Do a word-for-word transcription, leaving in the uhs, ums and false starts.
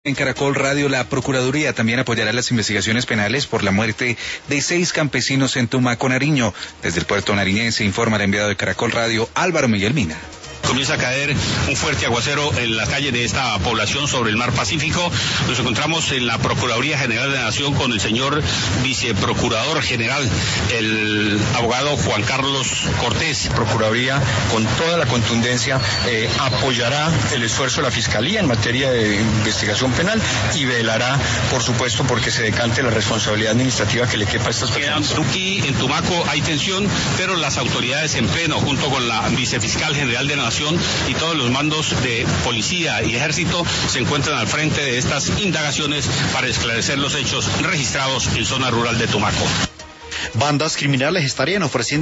En Caracol Radio, la Procuraduría también apoyará las investigaciones penales por la muerte de seis campesinos en Tumaco, Nariño. Desde el puerto nariñense informa el enviado de Caracol Radio, Álvaro Miguel Mina. Comienza a caer un fuerte aguacero en la calle de esta población sobre el mar Pacífico. Nos encontramos en la Procuraduría General de la Nación con el señor Viceprocurador General, el abogado Juan Carlos Cortés. Procuraduría, con toda la contundencia, eh, apoyará el esfuerzo de la Fiscalía en materia de investigación penal y velará, por supuesto, porque se decante la responsabilidad administrativa que le quepa a estas personas. Aquí en Tumaco hay tensión, pero las autoridades en pleno, junto con la Vicefiscal General de la Nación y todos los mandos de policía y ejército, se encuentran al frente de estas indagaciones para esclarecer los hechos registrados en zona rural de Tumaco. Bandas criminales estarían ofreciendo